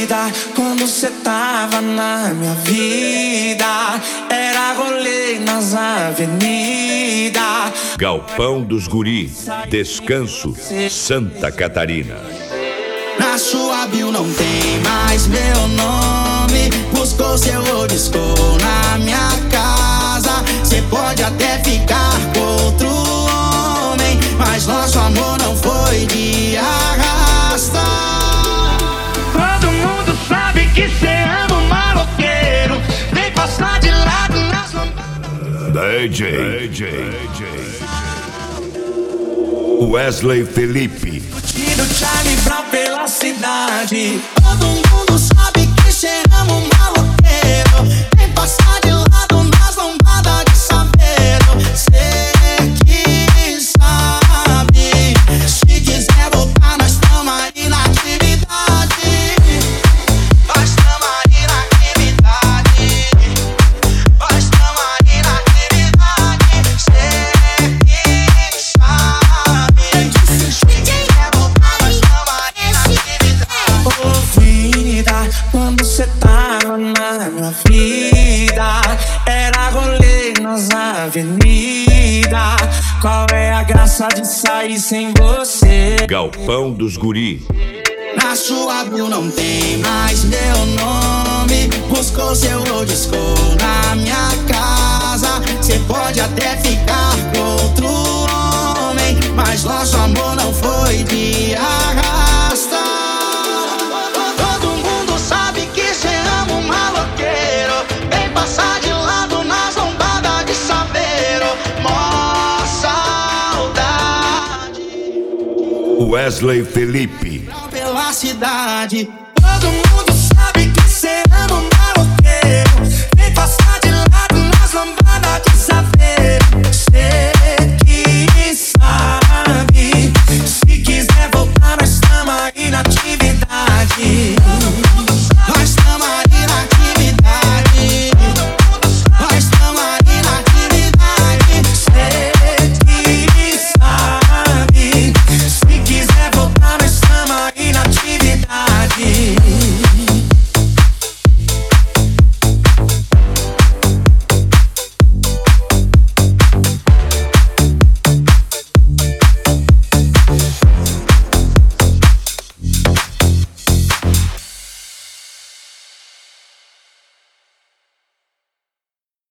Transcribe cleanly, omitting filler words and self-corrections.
vida, quando cê tava na minha vida, era rolê nas avenidas. Galpão dos Guri, Descanso, Santa Catarina. Na sua bio não tem mais meu nome. Buscou seu disco na minha casa. Cê pode até ficar com outro homem, mas nosso amor não foi de arrasta. Todo mundo sabe que cê ama um maloqueiro. Vem passar de lado nas lambadas. DJ Wesley Felipe. Tiro Charlie Brown pela cidade. Todo mundo sabe que cê ama um maloqueiro. Vem passar de lado nas lombadas de saveiro. Cê que sabe. Se quiser voltar, nós tamo aí na atividade. Nós tamo aí na atividade. Nós tamo aí na atividade. Cê que sabe. Se quiser voltar, nós tamo aí na atividade. Ô vida, quando cê tava na minha vida, era rolê nas avenidas. Qual é a graça de sair sem você? Galpão dos Guri. Na sua bio não tem mais meu nome. Buscou seu disco na minha casa. Cê pode até ficar com outro homem, mas nosso amor não foi de arrasta. Todo mundo sabe que cê ama um maloqueiro. Vem passar de lado nas lombadas de saveiro. Mó saudade. Wesley Felipe. Pela cidade, todo mundo